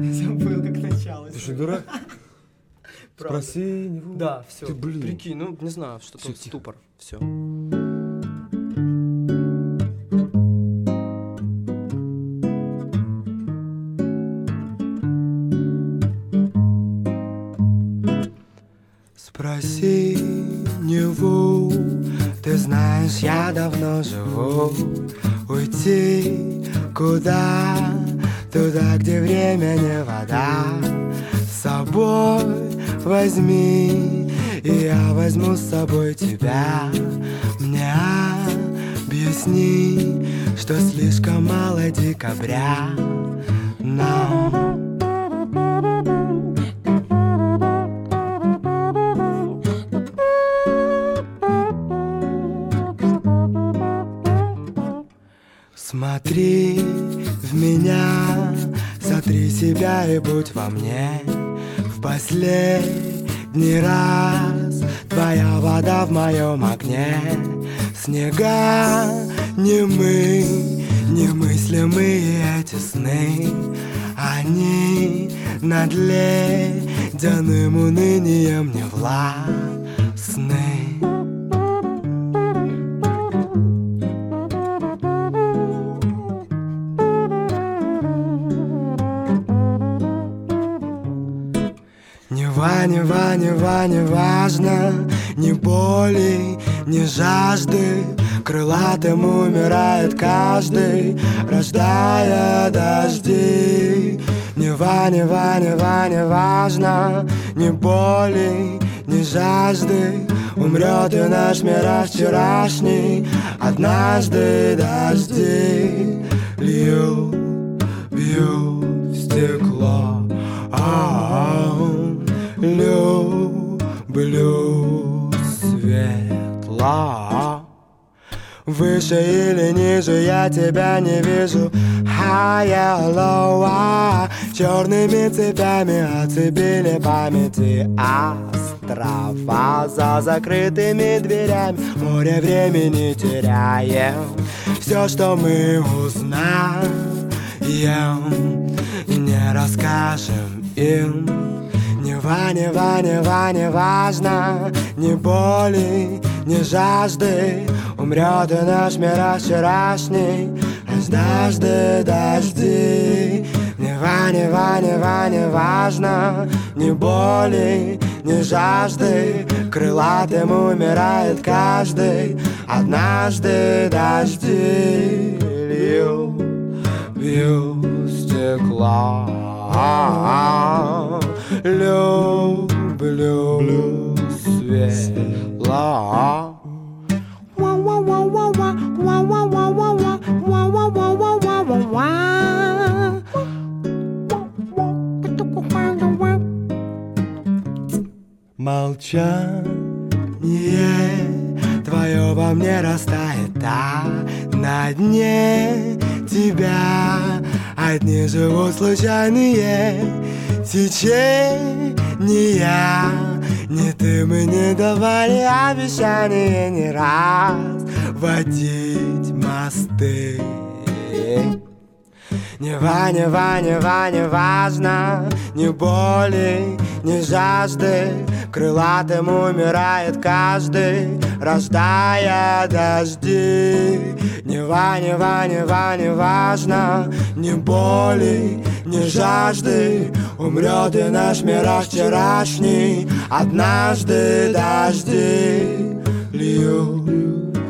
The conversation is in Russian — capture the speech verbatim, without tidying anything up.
Забыл, как началось. Ты что, дурак? Спроси него. Да, все. Ты, блин. Прикинь, ну, не знаю, что Всё, тут тихо. ступор. Все. Спроси него, ты знаешь, я давно живу. Уйти куда? Туда, где время не вода. С собой возьми, и я возьму с собой тебя. Мне объясни, что слишком мало декабря нам. Смотри в меня, сотри себя и будь во мне. В последний раз твоя вода в моем огне. Снега немы, немыслимые эти сны. Они над ледяным унынием не властны. Нева, нева, нева, не важно, ни боли, ни жажды. Крылатым умирает каждый, рождая дожди. Нева, нева, нева, не важно, ни боли, ни жажды. Умрет и наш мир вчерашний. Однажды дожди льют, бьют в стекло. Люблю светло. Выше или ниже я тебя не вижу. Higher, lower. Черными цепями оцепили памяти острова. За закрытыми дверями море времени теряем. Все, что мы узнаем, не расскажем им. Нева, нева, нева, не важно, ни боли, ни жажды. Умрет и наш мир вчерашний, однажды дожди. Нева, нева, нева, не важно, ни боли, ни жажды. Крылатым умирает каждый, однажды дожди льют, бьют стекло. Люблю светло. Молчание твое во мне растает, а на дне тебя одни живут случайные течения. Не ты мы не давали обещания не раз водить мосты. Нева, нева, нева, не важно, ни боли, ни жажды. Крылатым умирает каждый, рождая дожди. Нева, нева, нева, не важно, ни боли, ни жажды. Умрет и наш мир вчерашний, однажды дожди льют,